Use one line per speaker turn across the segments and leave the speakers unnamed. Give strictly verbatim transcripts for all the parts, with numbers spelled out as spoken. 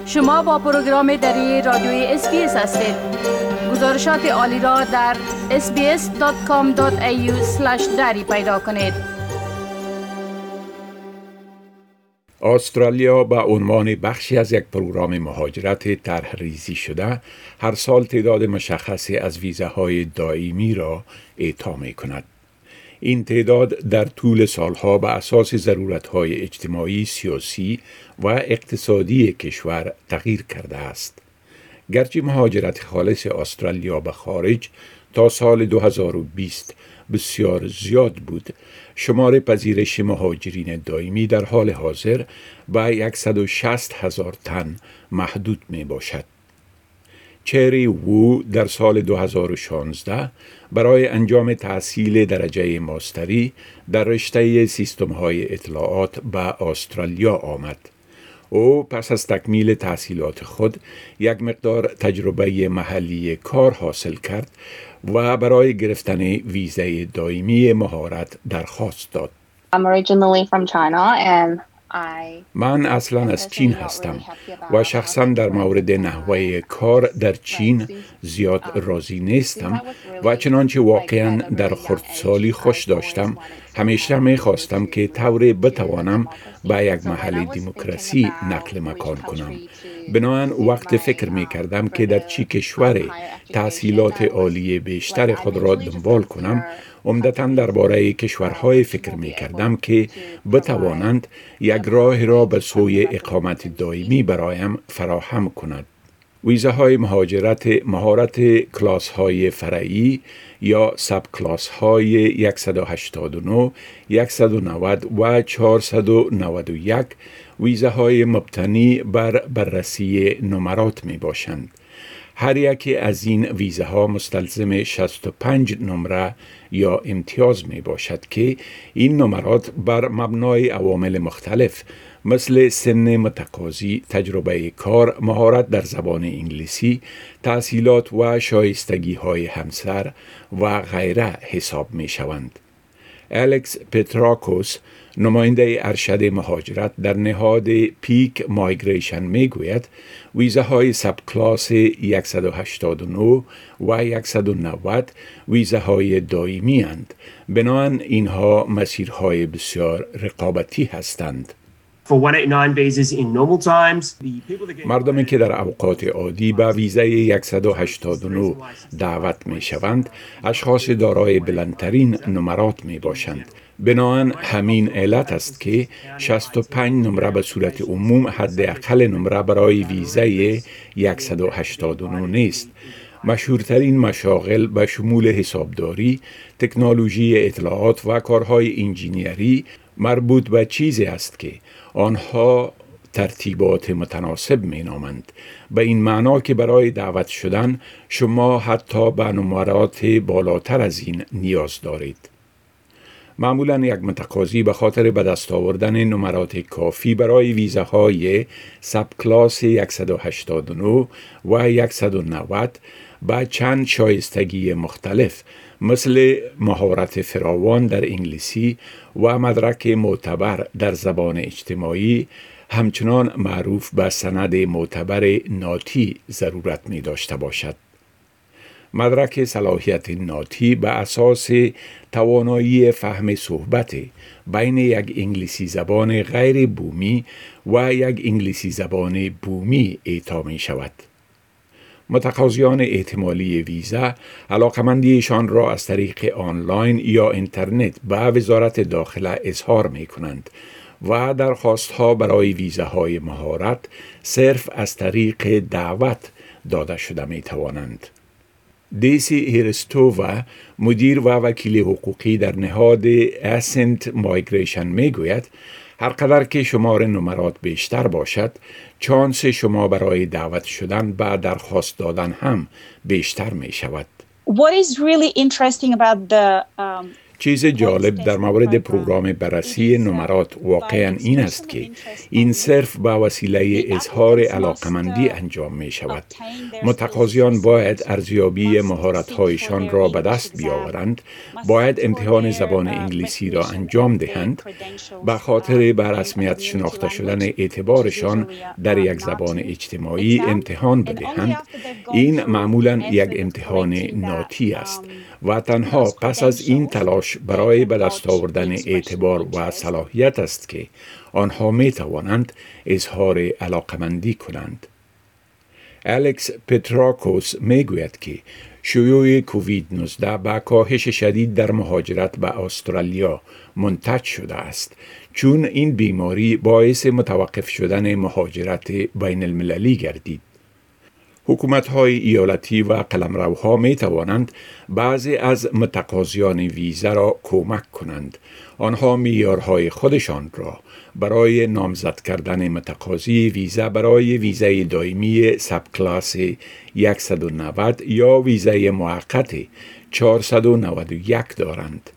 شما با پروگرام دری رادیوی اس بی اس هستید. گزارشات عالی را در اس بی اس دات کام دات ای یو اسلش دری پیدا کنید.
استرالیا به عنوان بخشی از یک پروگرام مهاجرت طرح ریزی شده هر سال تعداد مشخصی از ویزاهای دائمی را اعطا می کند. این تعداد در طول سالها به اساس ضرورت‌های اجتماعی، سیاسی و اقتصادی کشور تغییر کرده است. گرچه مهاجرت خالص استرالیا به خارج تا سال دو هزار و بیست بسیار زیاد بود، شمار پذیرش مهاجرین دائمی در حال حاضر به صد و شصت هزار تن محدود می باشد. چری وو در سال دو هزار و شانزده برای انجام تحصیل درجه ماستری در رشته سیستم‌های اطلاعات به استرالیا آمد. او پس از تکمیل تحصیلات خود یک مقدار تجربه محلی کار حاصل کرد و برای گرفتن ویزای دائمی مهاجرت درخواست داد.
I'm originally from China and I
من اصلا از چین هستم و شخصا در مورد نحوه کار در چین زیاد راضی نیستم و چنانچه واقعا در خردسالی خوش داشتم، همیشه می خواستم که طوری بتوانم به یک محل دموکراسی نقل مکان کنم. بنابراین وقت فکر می کردم که در چه کشوری تحصیلات عالی بیشتر خود را دنبال کنم. عمدتاً درباره کشورهای فکر می کردم که بتوانند یک راه را به سوی اقامت دائمی برایم فراهم کند. ویزاهای مهاجرت مهارت کلاس های فرعی یا سب کلاس های صد و هشتاد و نه، صد و نود و چهارصد و نود و یک ویزاهای مبتنی بر بررسی نمرات می باشند. هر یکی از این ویزاها مستلزم شصت و پنج نمره یا امتیاز می باشد که این نمرات بر مبنای عوامل مختلف مثل سن متقاضی، تجربه کار، مهارت در زبان انگلیسی، تحصیلات و شایستگی های همسر و غیره حساب می شوند. الکس پتراکوس، نماینده ارشد مهاجرت در نهاد پیک مایگریشن می گوید ویزاهای سب کلاس صد و هشتاد و نه و صد و نود ویزاهای دائمی اند. بنابراین اینها مسیرهای بسیار رقابتی هستند. مردمی که در اوقات عادی به ویزای صد و هشتاد و نه دعوت می شوند، اشخاص دارای بلندترین نمرات می باشند. بنابراین همین علت است که شصت و پنج نمره به صورت عموم حداقل نمره برای ویزای صد و هشتاد و نه نیست. مشهورترین مشاغل به شمول حسابداری، تکنولوژی اطلاعات و کارهای انجینیری مربوط به چیزی است که آنها ترتیبات متناسب می نامند. به این معنا که برای دعوت شدن شما حتی به نمرات بالاتر از این نیاز دارید. معمولاً یک متقاضی به خاطر به دست آوردن نمرات کافی برای ویزاهای سب کلاس صد و هشتاد و نه و صد و نود با چند شایستگی مختلف مثل مهارت فراوان در انگلیسی و مدرک معتبر در زبان اجتماعی، همچنان معروف به سند معتبر ناتی ضرورت می داشته باشد. مدرک صلاحیت ناتی به اساس توانایی فهم صحبت بین یک انگلیسی زبان غیر بومی و یک انگلیسی زبان بومی اعطا می شود. متقاضیان احتمالی ویزا علاقمندیشان را از طریق آنلاین یا اینترنت به وزارت داخله اظهار می کنند و درخواستها برای ویزاهای مهاجرت صرف از طریق دعوت داده شده می توانند. دیسی هیرستووا، مدیر و وکیل حقوقی در نهاد اسنت مایگریشن می گوید هر قدر که شمار نمرات بیشتر باشد، چانس شما برای دعوت شدن به درخواست دادن هم بیشتر می شود.
What is really interesting about the um...
چیز جالب در مورد پروگرام بررسی نمرات واقعاً این است که این صرف با وسیله اظهار علاقمندی انجام می شود. متقاضیان باید ارزیابی مهارت‌هایشان را به دست بیاورند، باید امتحان زبان انگلیسی را انجام دهند، به خاطر به رسمیت شناخته شدن اعتبارشان در یک زبان اجتماعی امتحان بدهند. این معمولاً یک امتحان ناتی است و تنها پس از این تلاش برای به دست آوردن اعتبار و صلاحیت است که آنها می توانند اظهار علاقمندی کنند. الکس پتراکوس می گوید که شیوع کووید نوزده با کاهش شدید در مهاجرت به استرالیا منتج شده است، چون این بیماری باعث متوقف شدن مهاجرت بین المللی گردید. حکومت‌های ایالتی و قلمروها می توانند بعضی از متقاضیان ویزا را کمک کنند. آنها معیارهای خودشان را برای نامزد کردن متقاضی ویزا برای ویزای دائمی سب کلاس صد و نود یا ویزای موقت چهارصد و نود و یک دارند.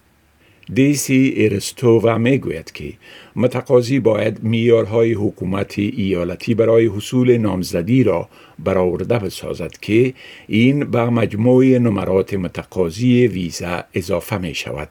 دیسی ارستووا می گوید که متقاضی باید معیارهای حکومت ایالتی برای حصول نامزدی را برآورده بسازد که این به مجموع نمرات متقاضی ویزا اضافه می شود.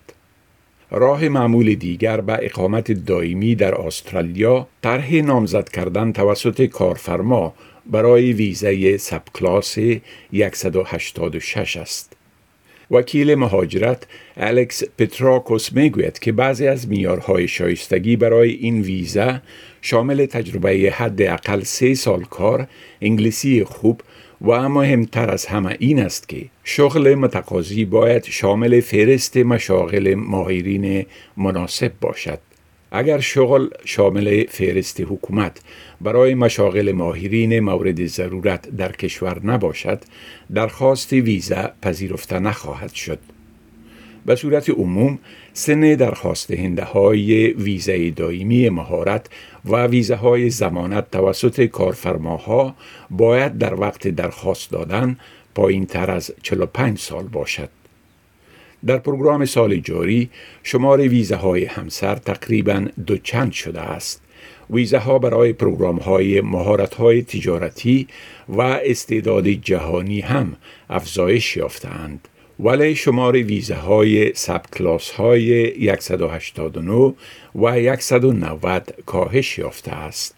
راه معمول دیگر به اقامت دائمی در استرالیا طرح نامزد کردن توسط کارفرما برای ویزای سب کلاس صد و هشتاد و شش است. وکیل مهاجرت الکس پتراکوس می گوید که بعضی از معیارهای شایستگی برای این ویزا شامل تجربه حداقل سه سال کار، انگلیسی خوب و مهمتر از همه این است که شغل متقاضی باید شامل فهرست مشاغل ماهرین مناسب باشد. اگر شغل شامل فهرست حکومت برای مشاغل ماهرین مورد ضرورت در کشور نباشد، درخواست ویزا پذیرفته نخواهد شد. به صورت عموم، سن درخواست دهنده های ویزای دائمی مهارت و ویزاهای ضمانت توسط کارفرماها باید در وقت درخواست دادن پایین تر از چهل و پنج سال باشد. در پروگرام سال جاری شمار ویزاهای همسر تقریباً دوچند شده است. ویزاها برای پروگرام‌های مهارت‌های تجارتی و استعداد جهانی هم افزایش یافته‌اند، ولی شمار ویزاهای سب کلاس‌های صد و هشتاد و نه و صد و نود کاهش یافته است.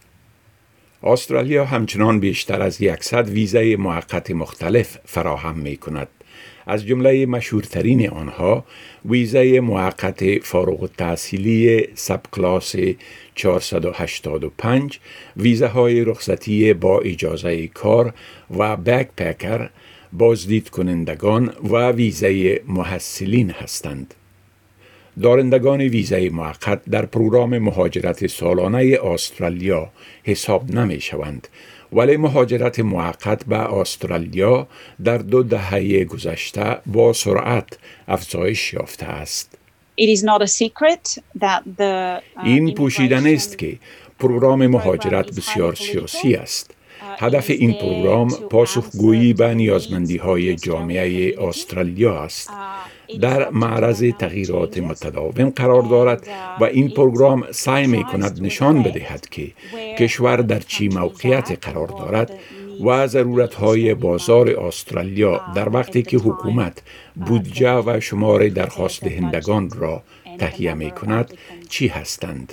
استرالیا همچنان بیشتر از صد ویزای موقت مختلف فراهم می‌کند. از جمله مشهورترین آنها ویزای موقت فارغ التحصیلی سب کلاس چهارصد و هشتاد و پنج، ویزاهای رخصتی با اجازه کار و بک پکر، بازدید کنندگان و ویزای محصلین هستند. دارندگان ویزای موقت در پروگرام مهاجرت سالانه استرالیا حساب نمی شوند، ولی مهاجرت موقت به استرالیا در دو دهه گذشته با سرعت افزایش یافته است.
It is not a secret that the, uh,
این پوشیده نیست که پروگرام مهاجرت بسیار سیاسی است. هدف این پروگرام پاسخگویی به نیازمندی‌های جامعه استرالیا است. در معرض تغییرات متداوم قرار دارد و این پروگرام سعی می‌کند نشان بدهد که کشور در چه موقعیت قرار دارد و ضرورت‌های بازار استرالیا در وقتی که حکومت بودجه و شمار درخواست دهندگان را تهیه می‌کند چی هستند.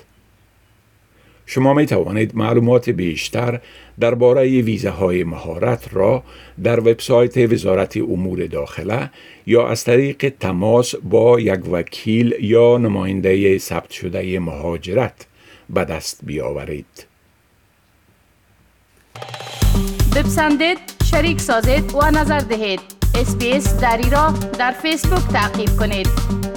شما می توانید معلومات بیشتر درباره ویزاهای مهارت را در وبسایت وزارت امور داخله یا از طریق تماس با یک وکیل یا نماینده ثبت شده مهاجرت به دست بیاورید.
بپسندید، شریک سازید و نظر دهید. اس بی اس دری را در فیسبوک تعقیب کنید.